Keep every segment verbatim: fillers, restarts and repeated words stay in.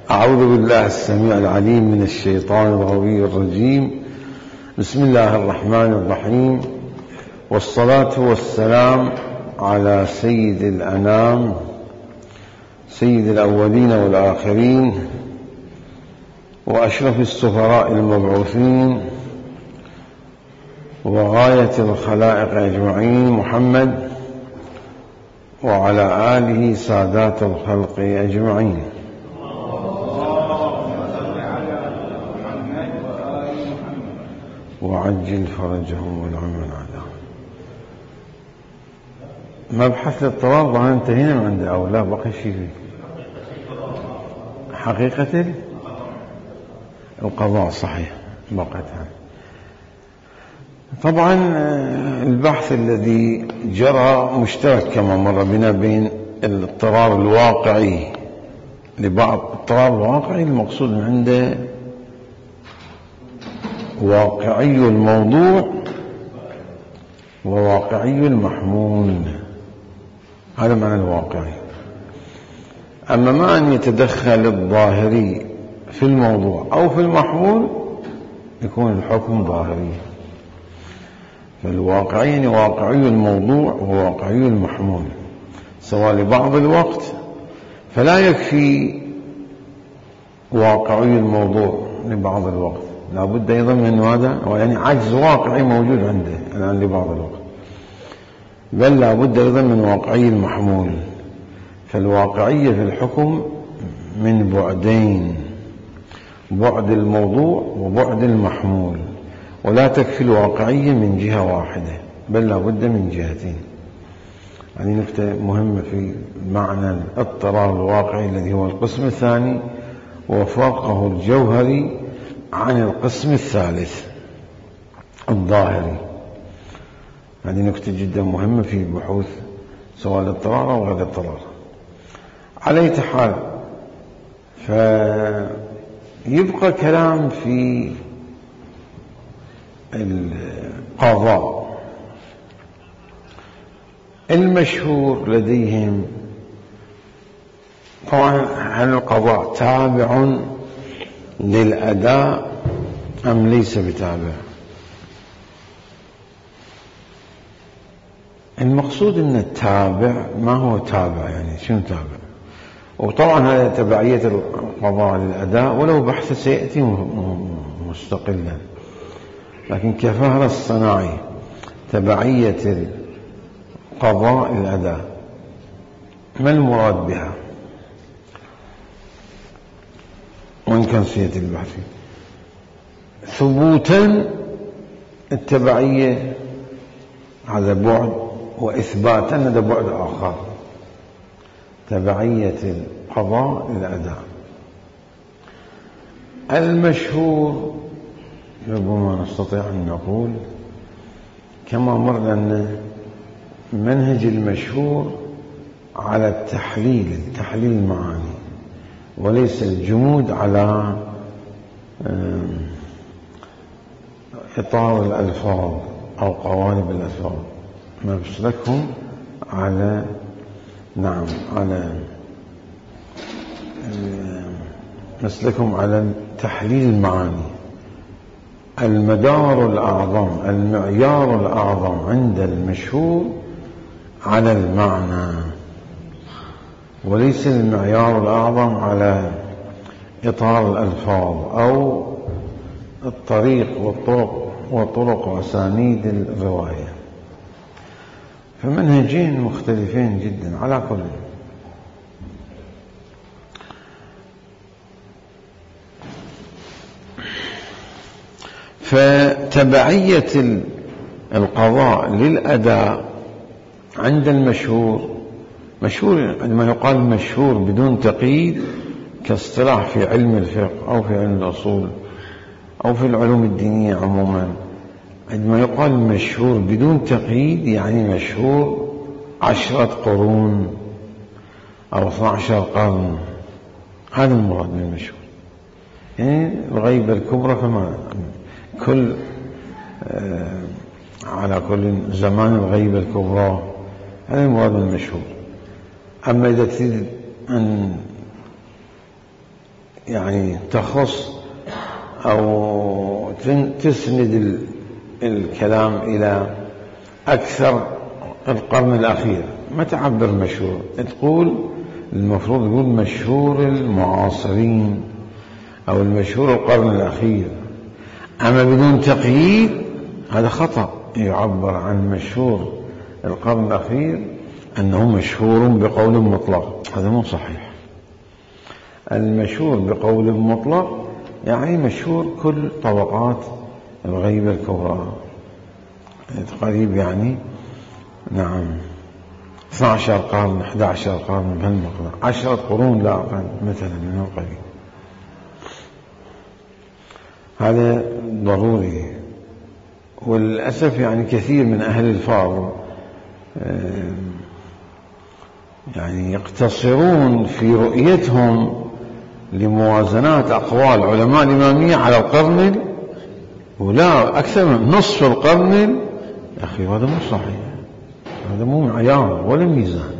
أعوذ بالله السميع العليم من الشيطان الغوي الرجيم. بسم الله الرحمن الرحيم، والصلاة والسلام على سيد الأنام سيد الأولين والآخرين وأشرف السفراء المبعوثين وغاية الخلائق أجمعين محمد وعلى آله سادات الخلق أجمعين. وعجل فرجهم والعمل عليهم. مبحث الاضطرار ظهر انتهينا من عنده أو لا بقي شيء فيه؟ حقيقة القضاء صحيح بقتها. طبعا البحث الذي جرى مشترك كما مر بنا بين الاضطرار الواقعي لبعض. الاضطرار الواقعي المقصود عنده واقعي الموضوع وواقعي المحمول، هذا معنى الواقعي. أما ما أن يتدخل الظاهري في الموضوع أو في المحمول يكون الحكم ظاهري. فالواقعي يعني واقعي الموضوع وواقعي المحمول سواء لبعض الوقت، فلا يكفي واقعي الموضوع لبعض الوقت، لا بد أيضا من هذا، يعني عجز واقعي موجود عنده الآن لبعض الوقت، بل لا بد أيضا من واقعي المحمول. فالواقعية في الحكم من بعدين، بعد الموضوع وبعد المحمول، ولا تكفي الواقعية من جهة واحدة بل لا بد من جهتين. هذه نقطة مهمة في معنى الاضطرار الواقعي الذي هو القسم الثاني وفرقه الجوهري عن القسم الثالث الظاهري. هذه نقطة جدا مهمة في بحوث سواء الاضطرار أو غير الاضطرار. على أي حال، فيبقى كلام في القضاء. المشهور لديهم طبعا هل القضاء تابع للأداء أم ليس بتابع؟ المقصود أن التابع ما هو تابع، يعني شنو تابع؟ وطبعا هذا تبعية القضاء للأداء ولو بحث سيأتي مستقلا، لكن كفهرس صناعي تبعية القضاء للأداء ما المراد بها؟ وإن كان سيأتي البحث ثبوتا التبعية هذا بعد، وإثباتا هذا بعد آخر. تبعية القضاء للأداء المشهور ربما نستطيع أن نقول كما مر أن منهج المشهور على التحليل تحليل المعاني وليس الجمود على إطار الألفاظ أو قوالب الألفاظ. مسلكهم على نعم على مسلكهم على تحليل المعاني. المدار الأعظم المعيار الأعظم عند المشهور على المعنى، وليس المعيار الأعظم على إطار الألفاظ أو الطريق والطرق وطرق وأسانيد الرواية. فمنهجين مختلفين جدا على كل. فتبعية القضاء للأداء عند المشهور، مشهور عندما يقال مشهور بدون تقييد كاصطلاح في علم الفقه أو في علم الأصول أو في العلوم الدينية عموما، عندما يقال مشهور بدون تقييد يعني مشهور عشرة قرون أو اثنى عشر قرن، هذا المراد من المشهور. يعني الغيبة الكبرى فما كل آه على كل زمان الغيبة الكبرى، هذا المراد من المشهور. أما إذا تريد أن يعني تخص أو تسند الكلام إلى أكثر القرن الأخير، ما تعبر مشهور، تقول المفروض تقول مشهور المعاصرين أو المشهور القرن الأخير. أما بدون تقييد هذا خطأ، يعبر عن مشهور القرن الأخير أنه مشهور بقول مطلق، هذا مو صحيح. المشهور بقول مطلق يعني مشهور كل طبقات الغيبة الكبرى، قريب يعني نعم اثني عشر قرن احد عشر قرن بهالمقدار، عشرة قرون لا أقل مثلا من القريب. هذا ضروري. وللأسف يعني كثير من أهل الفاضل يعني يقتصرون في رؤيتهم لموازنات أقوال علماء الإمامية على القرن، ولا أكثر من نصف القرن يا أخي، هذا مو صحيح، هذا مو معيار ولا ميزان،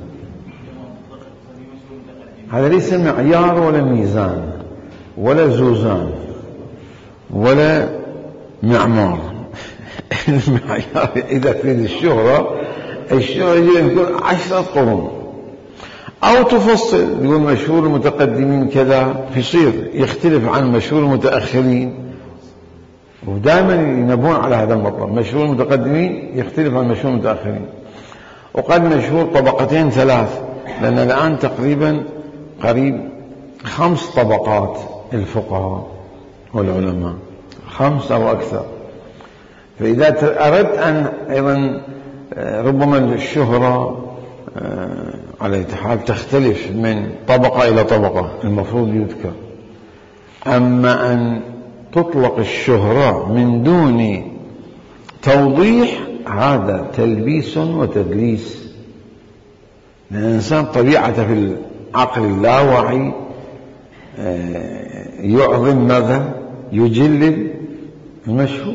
هذا ليس معيار ولا ميزان ولا زوزان ولا معمار. المعيار إذا تريد الشهرة، الشهرة يقول عشرة قرون، أو تفصل يقول مشهور المتقدمين كذا، فيصير يختلف عن مشهور المتأخرين، ودائما ينبون على هذا المطلب، مشهور المتقدمين يختلف عن مشهور المتأخرين. وقد مشهور طبقتين ثلاث، لأن الآن تقريبا قريب خمس طبقات الفقهاء والعلماء، خمس أو أكثر. فإذا أردت أن أيضا ربما الشهرة على أي حال تختلف من طبقة إلى طبقة، المفروض يذكر. أما أن تطلق الشهرة من دون توضيح هذا تلبيس وتدليس، لأن الإنسان طبيعته في العقل اللاواعي يعظم ماذا؟ يجلل المشهور.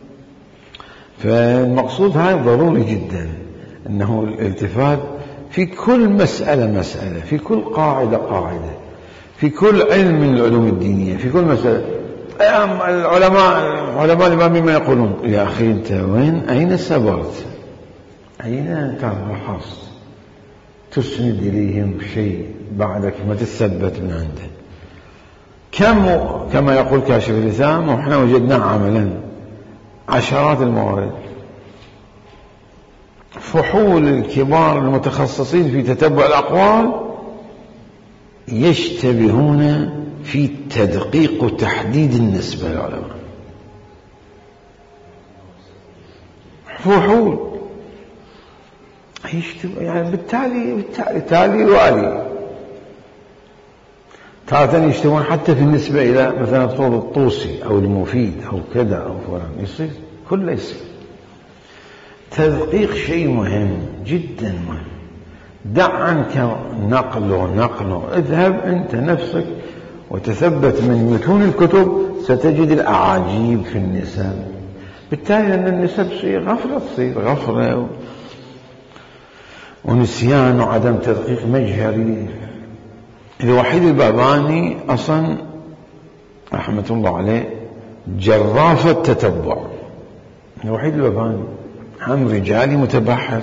فالمقصود هذا ضروري جدا، أنه الالتفات في كل مسألة مسألة، في كل قاعدة قاعدة، في كل علم من العلوم الدينية، في كل مسألة. العلماء علماء الإمام ما يقولون يا أخي أنت وين أين سبرت، أين ترخصت تسند إليهم شيء بعدك ما تثبت من عنده. كم كما يقول كاشف اللثام، وإحنا وجدناه عملا عشرات الموارد، فحول الكبار المتخصصين في تتبع الأقوال يشتبهون في تدقيق وتحديد النسبة للعلماء، فحول يشتبه يعني بالتالي بالتالي تالي والي. تارة يشتبهون حتى في النسبة إلى مثلا طول الطوسي أو المفيد أو كذا أو فلان، يصير كله يصير. تدقيق شيء مهم جدا مهم. دع عنك نقل ونقل، اذهب أنت نفسك وتثبت من متون الكتب، ستجد الأعاجيب في النسب. بالتالي أن النسب تصير غفلة، تصير غفلة ونسيان وعدم تدقيق مجهري. الوحيد الباباني أصلا رحمة الله عليه جراف التتبع، الوحيد الباباني هم رجالي متبحر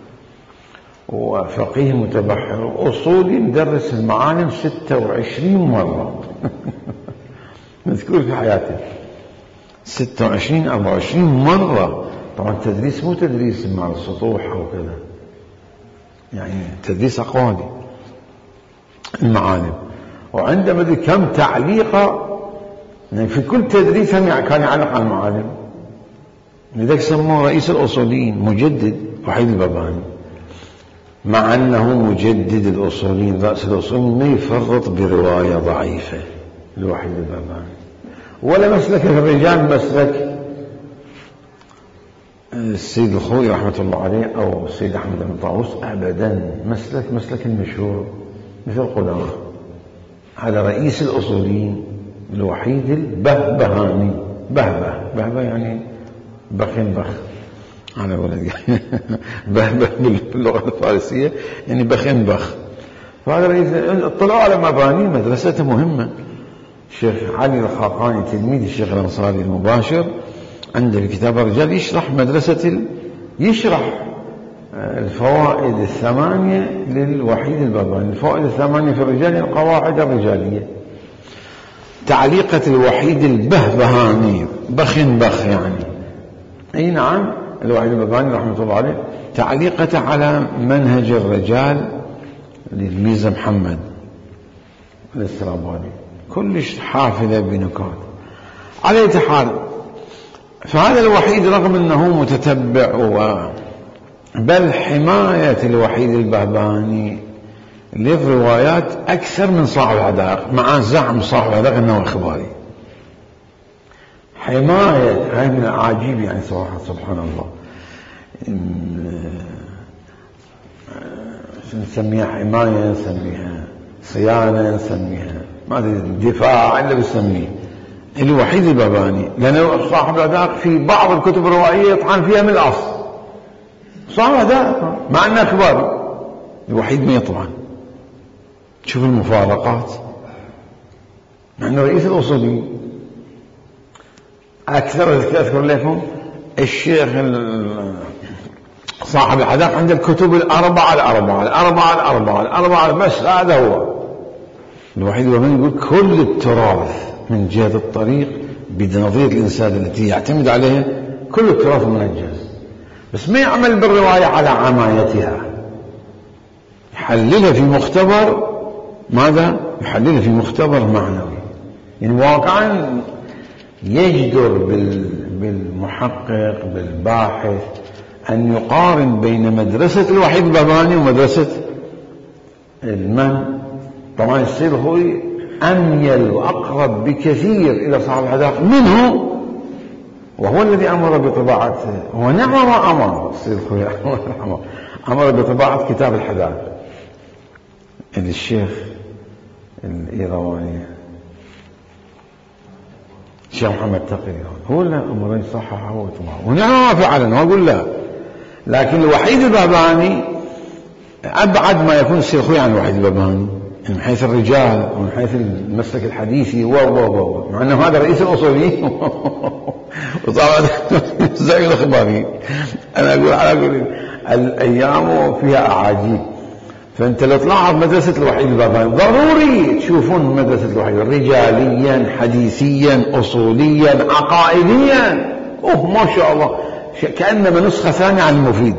وفقيه متبحر وأصولي مدرس المعالم ستة وعشرين مرة مذكور في حياته ستة وعشرين أربعة وعشرين مرة. طبعا التدريس مو تدريس مع السطوح أو كذا، يعني تدريس أقوالي المعالم. وعنده مدري كم تعليقة، يعني في كل تدريس كان يعلق على المعالم، لذلك سموه رئيس الأصوليين، مجدد وحيد الباباني، مع أنه مجدد الأصوليين رأس الأصوليين ما يفرط برواية ضعيفة الوحيد الباباني، ولا مسلك في الرجال مسلك السيد الخوي رحمة الله عليه أو السيد أحمد بن طاووس أبدا، مسلك مسلك المشهور مثل القدامى. هذا رئيس الأصوليين الوحيد البهبهاني، بهبه بهبه يعني بخن بخ على ولدي بهبه باللغة الفارسية يعني بخن بخ. فهذا رئيس، اطلعوا على مباني مدرسته مهمة، الشيخ علي الخاقاني تلميذ الشيخ الأنصاري المباشر عنده في كتاب الرجال يشرح مدرسة ال... يشرح الفوائد الثمانية للوحيد البهبهاني. الفوائد الثمانية في الرجال القواعد الرجالية. تعليقة الوحيد البهبهاني بخ بخ يعني أي نعم الوحيد البهبهاني رحمة الله عليه تعليقة على منهج الرجال للميزة محمد الاسترابادي كلش حافلة بنكات. على أي حال فهذا الوحيد رغم أنه متتبع و بل حماية الوحيد البهبهاني للروايات أكثر من صاحب الحدائق مع زعم صاحب الحدائق أنه إخباري. حماية هاي من العجيب يعني صراحة سبحان الله نسميها حماية نسميها صيانة نسميها ما أدري دفاع اللي بسميه الوحيد البهبهاني لأنه صاحب الحدائق في بعض الكتب الروائية يطعن فيها من الأصل صاحب الحدائق مع أنه إخباري الوحيد ما يطعن. شوف المفارقات مع أنه رئيس الأصولي أكثر أذكر لكم الشيخ صاحب الحدائق عند الكتب الأربعة الأربعة الأربعة الأربعة الأربعة بس هذا هو الوحيد البهبهاني يقول كل التراث من جهة الطريق بنظير الإنسان التي يعتمد عليها كل التراث منجز بس ما يعمل بالرواية على عمايتها يحللها في مختبر ماذا؟ يحللها في مختبر معنوي يعني واقعا يجدر بالمحقق بالباحث أن يقارن بين مدرسة الوحيد البهبهاني ومدرسة المن طبعا السيد الخوئي أميل وأقرب بكثير إلى صاحب الحدائق منه وهو الذي أمر بطباعة ونعم ما أمر السيد الخوئي أمر بطباعة كتاب الحدائق الشيخ الإيرواني الشيخ محمد تقي هو اللي أمر يصححه وطبعه ونعم ما فعلا ما أقول لا لكن الوحيد البهبهاني أبعد ما يكون السيد الخوئي عن الوحيد البهبهاني من حيث الرجال ومن حيث المسلك الحديثي و و و مع أنه هذا رئيس الأصولي وطبعا زي الإخباري. أنا أقول على أقول الأيام فيها أعاجيب فأنت لو تلاحظ مدرسة الوحيد البهبهاني ضروري تشوفون مدرسة الوحيد رجاليا حديثيا أصوليا عقائديا أوه ما شاء الله كأنما نسخة ثانية عن المفيد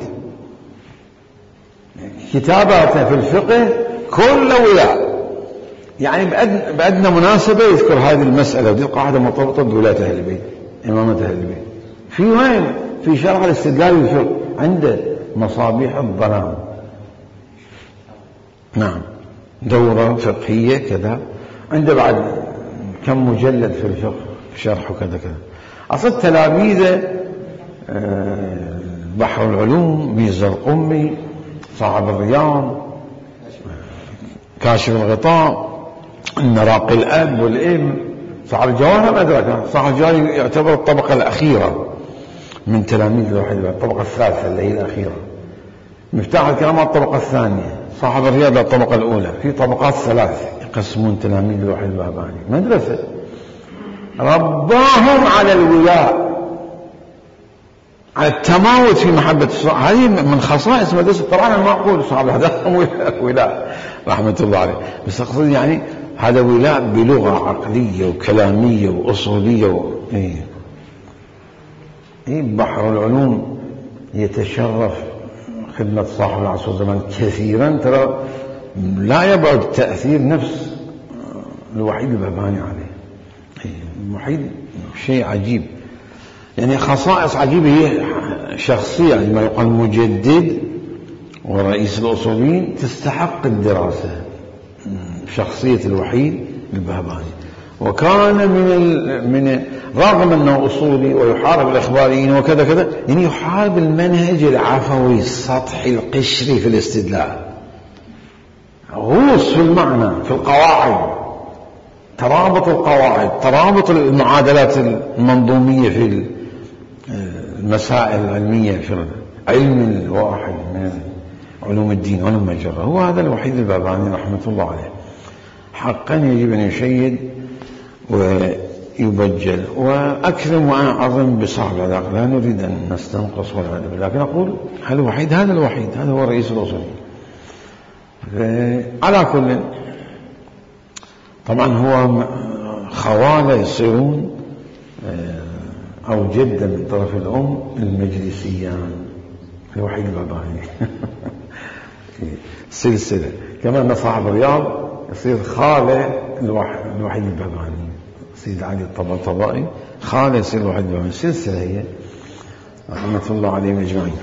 كتاباته في الفقه كل ولاء يعني بأدنى مناسبة يذكر هذه المسألة ودي القاعدة مرتبطة بولاة أهل البيت إمامة أهل البيت في وين في شرح الاستدلال والفقه عنده مصابيح الظلام نعم دورة فقهية كذا عنده بعد كم مجلد في الفقه شرحه كذا كذا أصل تلاميذه بحر العلوم ميزة القمي صاحب الرياض كاشف الغطاء النراقي الأب والإم صاحب الجواهر ما أدرك صاحب الجواهر يعتبر الطبقة الأخيرة من تلاميذ الوحيد الطبقة الثالثة اللي هي الأخيرة مفتاح الكلام الطبقة الثانية صاحب الرياض الطبقة الأولى في طبقات ثلاث يقسمون تلاميذ الوحيد البهبهاني مدرسة رباهم على الولاء على التماوت في محبة الصحابة هذه من خصائص مدرسة طبعا ما أقول صحابة هذا ولاء رحمة الله عليه بس أقصد يعني هذا ولاء بلغة عقلية وكلامية وأصولية و... إيه. إيه بحر العلوم يتشرف خدمة صاحب العصر والزمان كثيرا ترى لا يبعد تأثير نفس الوحيد البهبهاني عليه إيه. الوحيد شيء عجيب يعني خصائص عجيبة هي شخصية يعني ما يقال مجدد ورئيس الأصوليين تستحق الدراسة شخصية الوحيد البهبهاني وكان من ال... من رغم أنه أصولي ويحارب الإخباريين وكذا كذا يعني يحارب المنهج العفوي السطحي القشري في الاستدلال غوص في المعنى في القواعد ترابط القواعد ترابط المعادلات المنظومية في المسائل العلمية في علم الواحد من علوم الدين علوم الجرة هو هذا الوحيد البهبهاني رحمة الله عليه حقا يجب أن يشيد ويبجل. وأكرم وأعظم بصاحب العلاقة، لا نريد أن نستنقص ولا نعلم، لكن أقول هل الوحيد؟ هذا الوحيد، هذا هو رئيس الأصوليين. على كل، طبعا هو خوالة يصيرون أو جدا من طرف الأم المجلسيان، الوحيد الباباني سلسلة، كما أن صاحب الرياض يصير خالة الوحيد الباباني، سيد علي الطباطبائي خالة يصير الوحيد الباباني، سلسلة هي رحمة الله عليهم أجمعين.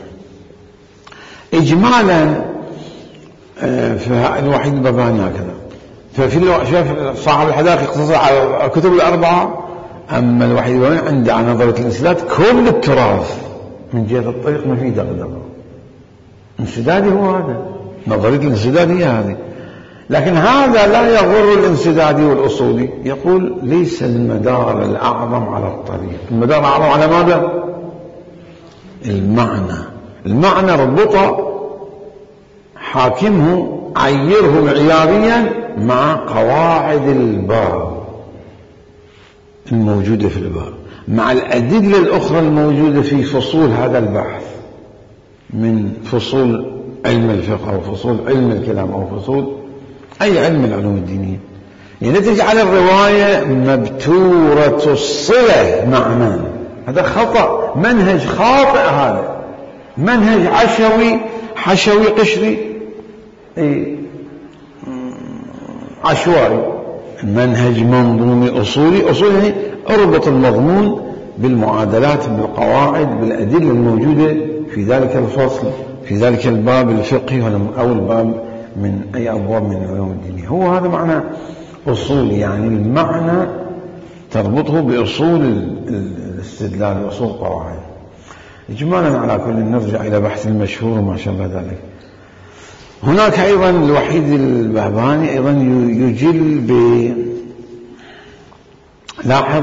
إجمالا فالوحيد الباباني هكذا. ففي شاف صاحب الحدائق يقتصر على الكتب الأربعة، أما الوحيد الباباني عند على نظرية الانسداد كل التراث من جهة الطريق ما فيه دغدغة. الانسدادي هو هذا، نظرية الانسداد هي هذه. لكن هذا لا يغر الانسدادي والأصولي، يقول ليس المدار الأعظم على الطريق، المدار الأعظم على ماذا؟ المعنى. المعنى ربطه حاكمه، عيره معياريا مع قواعد الباب الموجودة في الباب، مع الأدلة الأخرى الموجودة في فصول هذا البحث من فصول علم الفقه أو فصول علم الكلام أو فصول أي علم العلوم الدينية. يعني تجعل الرواية مبتورة الصلة معنى، هذا خطأ، منهج خاطئ، هذا منهج عشوي حشوي قشري اي عشوائي. منهج منظومي أصولي، أصولي يعني اربط المضمون بالمعادلات بالقواعد بالأدلة الموجودة في ذلك الفصل في ذلك الباب الفقهي أو الباب من أي أبواب من العلوم الدينية. هو هذا معنى أصولي، يعني المعنى تربطه بأصول الاستدلال وأصول القواعد. إجمالا على كل نرجع إلى بحث المشهور وما شابه ذلك. هناك أيضا الوحيد الباباني أيضا يجل ب لاحظ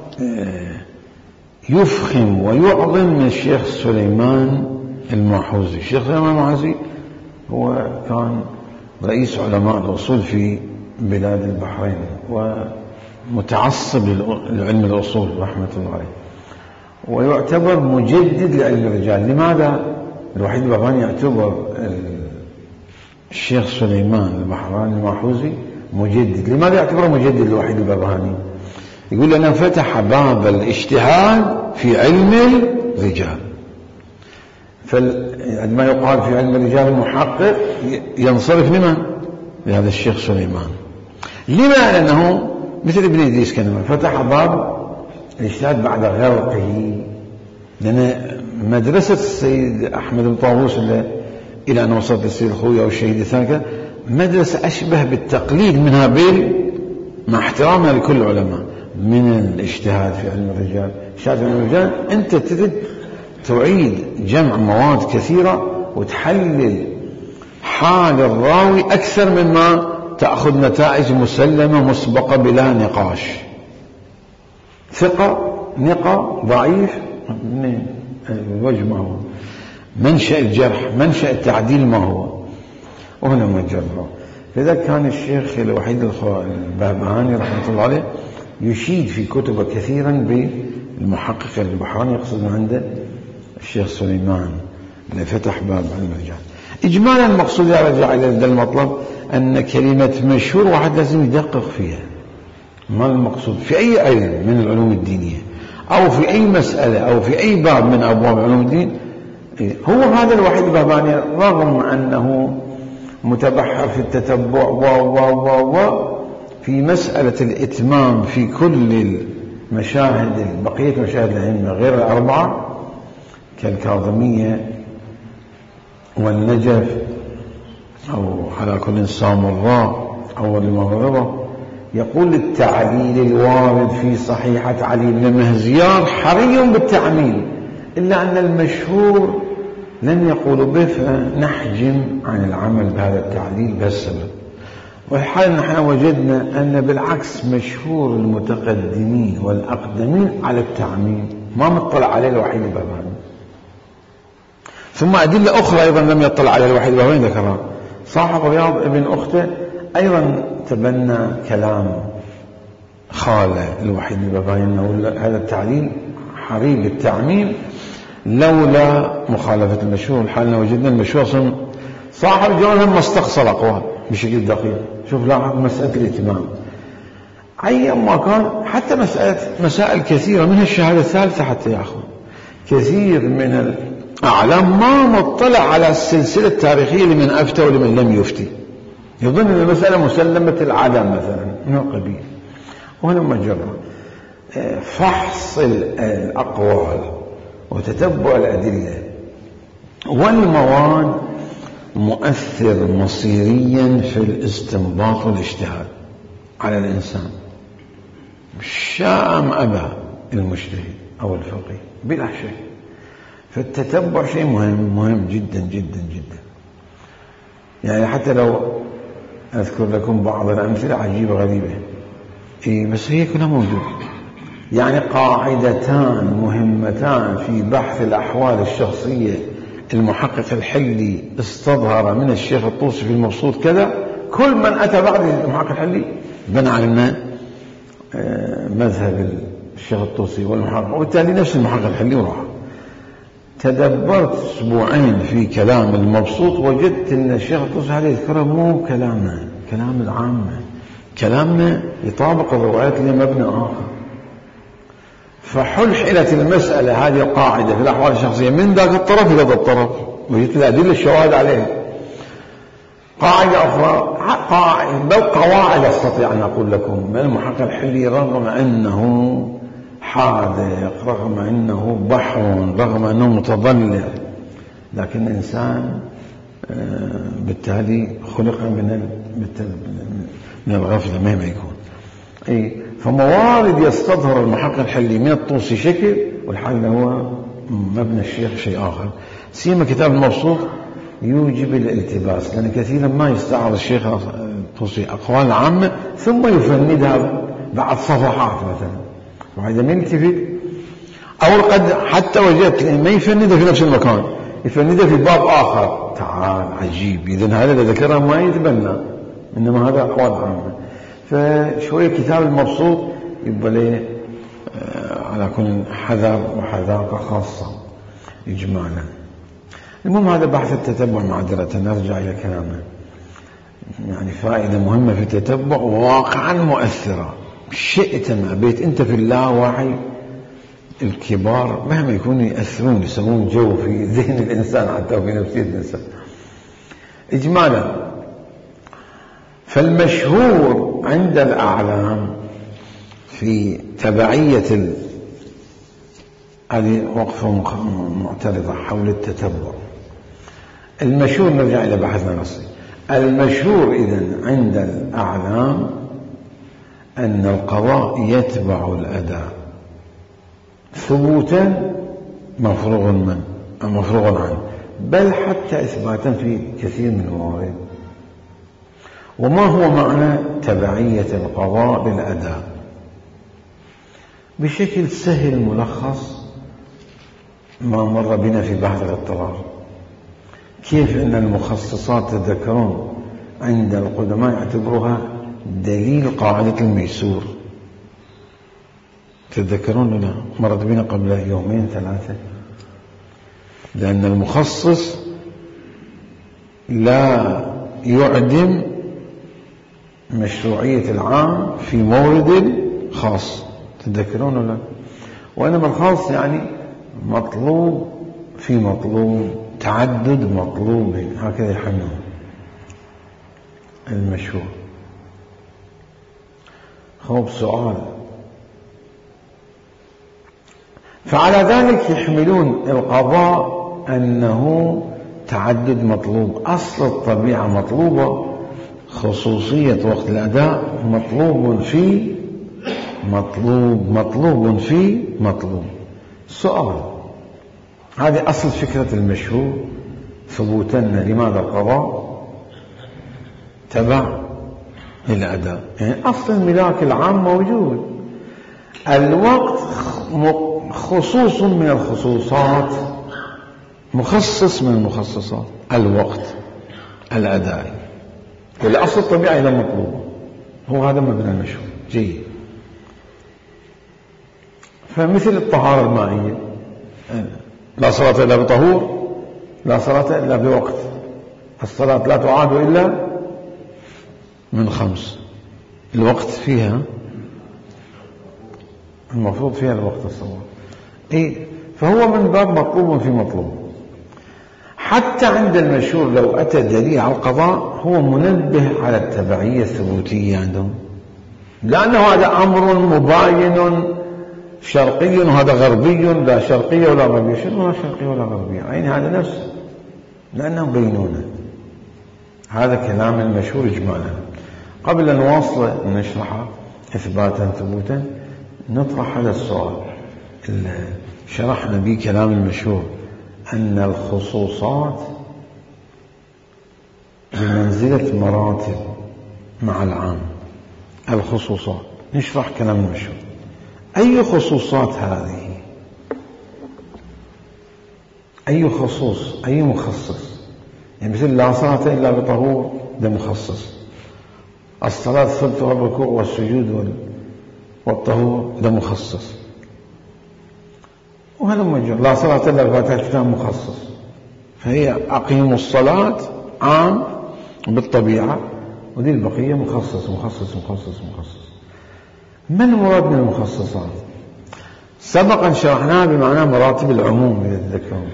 يفخم ويعظم من الشيخ سليمان الماحوزي. الشيخ سليمان الماحوزي هو كان رئيس علماء الأصول في بلاد البحرين ومتعصب للعلم الأصول رحمة الله عليه، ويعتبر مجدد لعلم الرجال. لماذا الوحيد الباباني يعتبر الشيخ سليمان البحراني الماحوزي مجدد؟ لماذا يعتبره مجدد الوحيد الباباني؟ يقول لنا فتح باب الاجتهاد في علم الرجال. فعندما يقال في علم الرجال المحقق ينصرف لمن؟ لهذا الشيخ سليمان. لما؟ لأنه مثل ابن إدريس كان فتح باب الاجتهاد بعد غرقه، لأن مدرسة السيد أحمد بن طاووس إلى أن وصلت السيد الخوي أو الشهيد الثاني مدرسة أشبه بالتقليد من هابيل، مع احترامنا لكل العلماء، من الاجتهاد في علم الرجال. اجتهاد في علم الرجال أنت تريد تعيد جمع مواد كثيرة وتحلل حال الراوي أكثر مما تأخذ نتائج مسلمة مسبقة بلا نقاش. ثقة نقة ضعيف الوجه ما هو، منشأ الجرح منشأ التعديل ما هو، وهنا ما جربه. لذا كان الشيخ الوحيد الباباني رحمة الله عليه يشيد في كتبه كثيرا بالمحقق البحراني، يقصد من عنده الشيخ سليمان اللي فتح باب علم الرجال. إجمالا المقصود يرجع إلى هذا المطلب أن كلمة مشهور واحد لازم يدقق فيها. ما المقصود في أي علم من العلوم الدينية أو في أي مسألة أو في أي باب من أبواب علوم الدين؟ هو هذا الوحيد الباباني رغم أنه متبحر في التتبع و و و و في مسألة الإتمام في كل المشاهد بقية مشاهد الأئمة غير الأربعة كالكاظمية والنجف أو على كل سامراء أو المغربة، يقول التعليل الوارد في صحيحة علي بن مهزيار حري بالتعميل، إلا أن المشهور لم يقولوا به فنحجم عن العمل بهذا التعليل بهالسبب. والحال نحن وجدنا أن بالعكس مشهور المتقدمين والأقدمين على التعميم، ما مطلع عليه الوحيد الباباني. ثم أدلة أخرى أيضا لم يطلع عليها الوحيد الباباني ذكرها. صاحب رياض ابن أخته أيضا تبنى كلام خالة الوحيد اللي ببين هذا التعليل حريب التعميم لولا مخالفة المشهور. الحال وجدنا المشهور صاحب الجواب ما استقصى الأقوال بشكل دقيق. شوف لاحظ مسألة الاهتمام أيما كان، حتى مسألة مسائل كثيرة منها الشهادة الثالثة حتى يأخذ كثير من الأعلام ما مطلع على السلسلة التاريخية لمن أفتى ولمن لم يفتي، يظن أن المسألة مسلمة العدم مثلا من القبيل. وهنا مجرد فحص الأقوال وتتبع الأدلة والمواد مؤثر مصيريا في الاستنباط والاجتهاد على الإنسان شاء أم أبى المجتهد أو الفقيه بلا شك. فالتتبع شيء مهم مهم جدا جدا جدا. يعني حتى لو أذكر لكم بعض الأمثلة عجيبة غريبة إيه بس هي كلها موجودة. يعني قاعدتان مهمتان في بحث الأحوال الشخصية المحقق الحلي استظهر من الشيخ الطوسي في المبسوط كذا، كل من أتى بعد المحقق الحلي بنى على مذهب الشيخ الطوسي والمحقق، وبالتالي نفس المحقق الحلي وراح. تدبرت أسبوعين في كلام المبسوط وجدت أن الشيخ الطوسي هذا يذكره مو كلامنا، كلام العامة، كلامنا يطابق الروايات لمبنى آخر. فحلحلت المسألة هذه القاعدة في الأحوال الشخصية من ذاك الطرف إلى ذا الطرف، وجدت الأدلة الشواهد عليها. قاعدة أخرى قاعدة بل قواعد أستطيع أن أقول لكم من المحقق الحلي رغم أنه حاذق، رغم أنه بحر، رغم أنه متضلع، لكن إنسان بالتالي خلق من من الغفلة مهما يكون. أي فموارد يستظهر المحقق الحلي من الطوسي شكل، والحل هو مبنى الشيخ شيء آخر. سيما كتاب المبسوط يوجب الالتباس، لأن كثيرا ما يستعرض الشيخ الطوسي أقوال عامة ثم يفندها بعد صفحات مثلا، وهذا ما يلتفت. أو قد حتى وجدت ما يفندها في نفس المكان، يفندها في باب آخر. تعال عجيب، إذن هذا اللي ذكرها ما يتبنى، إنما هذا أقوال عامة. فشوية كتاب المبسوط يبقى له على كل حذر وحذاقة خاصة إجمالا. المهم هذا بحث التتبع معذرة، نرجع إلى كلامنا. يعني فائدة مهمة في التتبع وواقعا مؤثرة، شئت ما بيت أنت في اللاوعي. الكبار مهما يكونوا يأثرون، يسوون جو في ذهن الإنسان حتى وفي نفسية الإنسان. إجمالا فالمشهور عند الأعلام في تبعية هذه وقفة معترضة حول التتبع. المشهور نرجع إلى بحثنا الأصلي. المشهور إذن عند الأعلام أن القضاء يتبع الأداء ثبوتا مفروغ من مفروغ عنه، بل حتى إثباتا في كثير من الموارد. وما هو معنى تبعية القضاء للأداء؟ بشكل سهل ملخص ما مر بنا في بحث الاضطرار، كيف أن المخصصات تذكرون عند القدماء يعتبروها دليل قاعدة الميسور. تتذكرون لنا مرت بنا قبل يومين ثلاثة، لأن المخصص لا يعدم مشروعية العام في مورد خاص. تتذكرون ولا؟ وإنما الخاص يعني مطلوب في مطلوب، تعدد مطلوب، هكذا يحملون المشروع. خوف سؤال. فعلى ذلك يحملون القضاء أنه تعدد مطلوب، أصل الطبيعة مطلوبة، خصوصية وقت الأداء مطلوب في مطلوب مطلوب في مطلوب. سؤال، هذه أصل فكرة المشهور ثبوتنا لماذا القضاء تبع للأداء. يعني أصل الملاك العام موجود، الوقت خصوص من الخصوصات، مخصص من المخصصات، الوقت الأداء، والأصل الطبيعي إذا مطلوب. هو هذا مبنى المشهور. جيد. فمثل الطهارة المائية، لا صلاة إلا بطهور، لا صلاة إلا بوقت. الصلاة لا تعاد إلا من خمس، الوقت فيها المفروض فيها الوقت الصلاة. إيه؟ فهو من باب مطلوب في مطلوب. حتى عند المشهور لو أتى دليل على القضاء هو منبه على التبعية الثبوتية عندهم، لأنه هذا أمر مباين شرقي وهذا غربي، لا شرقية ولا غربية. شنو لا شرقية ولا غربية؟ عين هذا نفسه، لأنهم بينونه. هذا كلام المشهور إجمالا. قبل أن نواصل نشرحه إثباتا ثبوتا نطرح هذا السؤال. شرحنا به كلام المشهور أن الخصوصات بمنزلة مراتب مع العام. الخصوصات نشرح كلام المشهور. أي خصوصات هذه؟ أي خصوص؟ أي مخصص؟ يعني مثل لا صلاة إلا بطهور، ده مخصص. الصلاة ثبتها الركوع والسجود والطهور، ده مخصص. وهذا مجرد لا صلاة إلا بفاتحة الكتاب مخصص. فهي أقيموا الصلاة عام بالطبيعة، ودي البقية مخصص مخصص مخصص مخصص. ما المراد من المخصصات؟ سبقا شرحناها بمعنى مراتب العموم إذا تذكرون.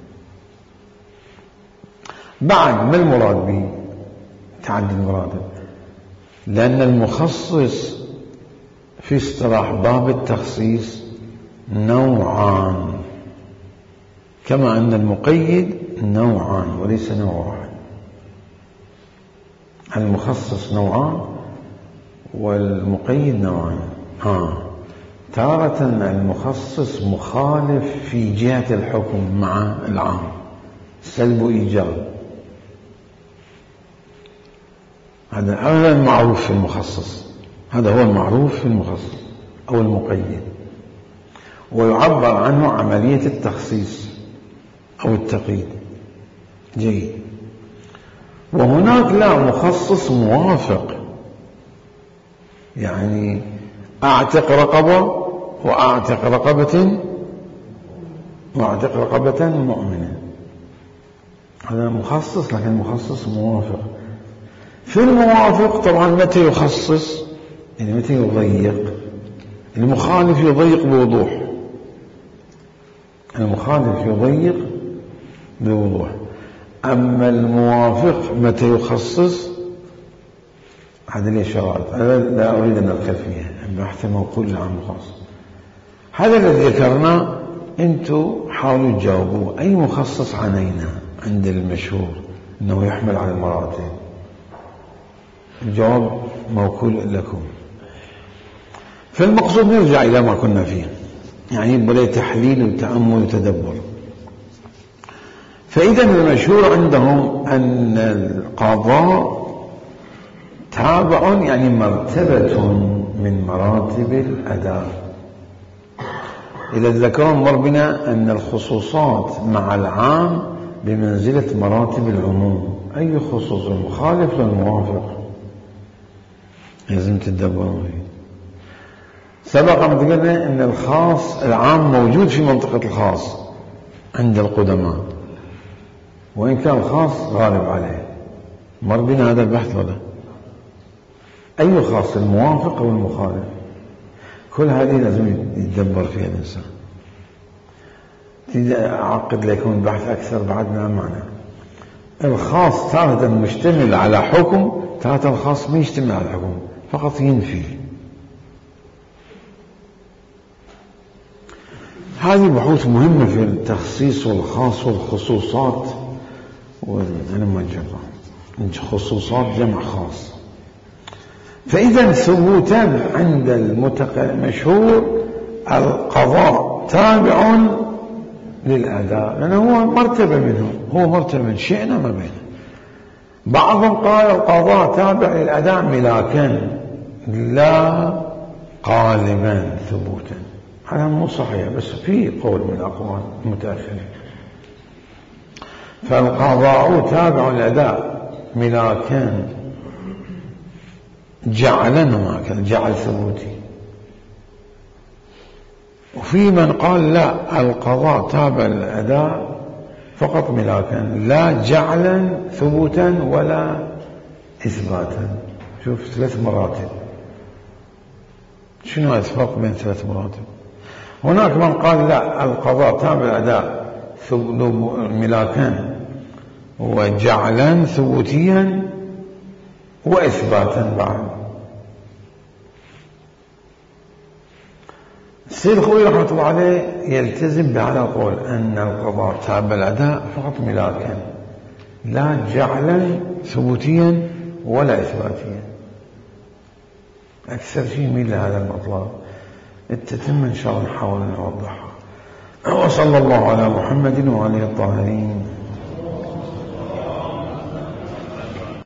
بعد ما المراد به؟ تعدي المراتب. لأن المخصص في اصطلاح باب التخصيص نوعان، كما أن المقيد نوعان وليس نوع واحد. المخصص نوعان والمقيد نوعان. ها تارة المخصص مخالف في جهة الحكم مع العام، سلب إيجاب. هذا هذا المعروف في المخصص، هذا هو المعروف في المخصص أو المقيد، ويعبر عنه عملية التخصيص أو التقييد. جيد. وهناك لا مخصص موافق، يعني أعتق رقبة وأعتق رقبة وأعتق رقبة مؤمنة، هذا مخصص لكن مخصص موافق. في الموافق طبعا متى يخصص؟ يعني متى يضيق؟ المخالف يضيق بوضوح، المخالف يضيق بوضوح. أما الموافق متى يخصص؟ هذه لي شرائط، أنا لا أريد أن أدخل فيها، بحث موقول العام الخاص. هذا الذي ذكرنا أنتم حاولوا تجاوبوا. أي مخصص عنينا عند المشهور أنه يحمل على المراتب؟ الجواب موكول لكم. فالمقصود نرجع إلى ما كنا فيه، يعني يبقى تحليل وتأمل وتدبر. فإذا المشهور عندهم أن القضاء تابع، يعني مرتبة من مراتب الأداء. إذا ذكرون مر بنا أن الخصوصات مع العام بمنزلة مراتب العموم. أي خصوص؟ المخالف للموافق، لازم تدبروا فيه. سبق ما قلنا أن الخاص العام موجود في منطقة الخاص عند القدماء، وإن كان الخاص غالب عليه. مر بنا هذا البحث ولا؟ أي خاص؟ الموافق أو المخالف؟ كل هذه لازم يتدبر فيها الإنسان. أعقد لكم البحث أكثر بعد ما معنى. الخاص تارة مشتمل على حكم، تارة الخاص ما يشتمل على حكم، فقط ينفي. هذه بحوث مهمة في التخصيص والخاص والخصوصات. وأنا ما جمع خصوصات جمع خاص. فإذا ثبوتا عند المشهور القضاء تابع للأداء، لأنه هو مرتبة منه، هو مرتبة شئنا ما بينه. بعضهم قال القضاء تابع للأداء ملاكا، لا قالبا ثبوتا. هذا مو صحيح، بس في قول من الأقوال المتأخرين. فالقضاء تابع للأداء ملاكا جعلا، ما كان جعل ثبوتي. وفي من قال لا، القضاء تابع الأداء فقط ملاكا، لا جعلا ثبوتا ولا إثباتا. شوف ثلاث مراتب. شنو الفرق بين ثلاث مراتب؟ هناك من قال لا، القضاء تابع الأداء ملاكا وجعلا ثبوتيا وإثباتا بعد. السيد الخوئي رحمة الله عليه يلتزم بهذا القول أن القضاء تابع الأداء فقط ملاكا، لا جعلا ثبوتيا ولا إثباتيا. أكثر شيء يميل لهذا المطلب. التتم إن شاء الله نحاول نوضحها. وصلى الله على محمد وعلى الطاهرين.